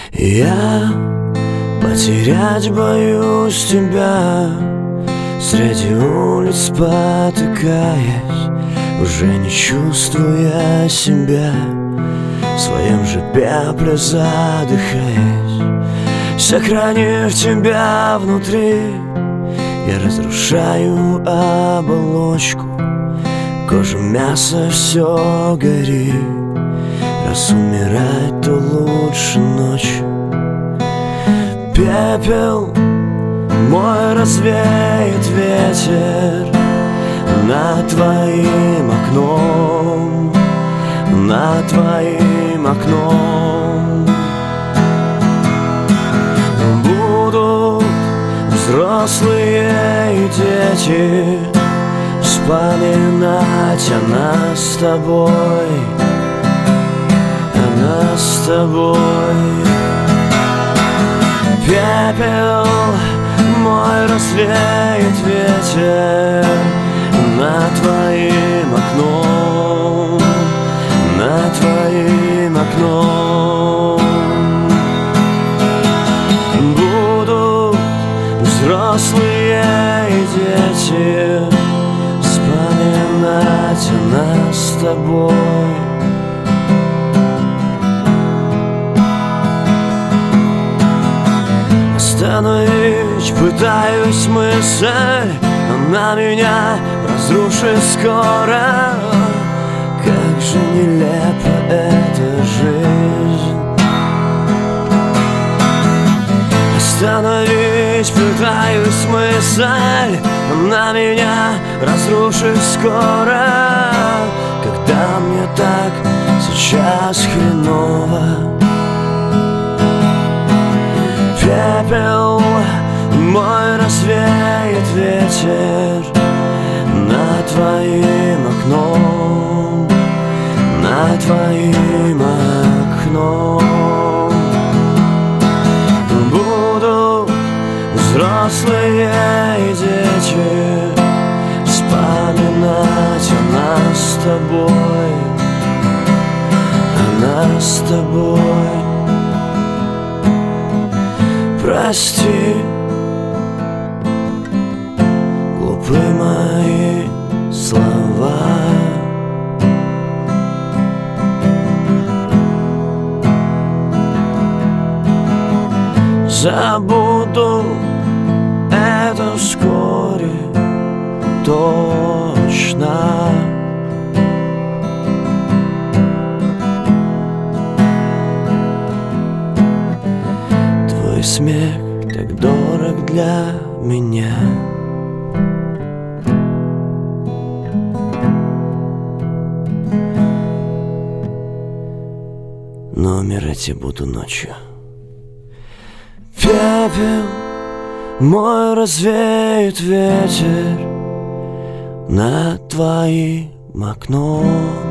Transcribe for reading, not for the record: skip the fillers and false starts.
Я потерять боюсь тебя, среди улиц спотыкаясь, уже не чувствуя себя, в своем же пепле задыхаясь. Сохранив тебя внутри, я разрушаю оболочку, кожа, мясо, все горит. Раз умирать, то лучше ночью. Пепел мой развеет ветер над твоим окном, над твоим окном. Будут взрослые и дети вспоминать о нас с тобой, о нас с тобой. Пепел мой развеет ветер над твоим окном, над твоим окном. Будут взрослые и дети вспоминать о нас с тобой. Остановить пытаюсь мысль, она меня разрушит скоро. Как же нелепа эта жизнь. Остановить пытаюсь мысль, она меня разрушит скоро. Когда мне так сейчас хреново. Пепел мой развеет ветер над твоим окном, над твоим окном. Будут взрослые и дети вспоминать о нас с тобой, о нас с тобой. Прости, глупые мои слова. Забуду это вскоре точно. Твой смех так дорог для меня. Но умирать я буду ночью. Пепел мой развеет ветер над твоим окном.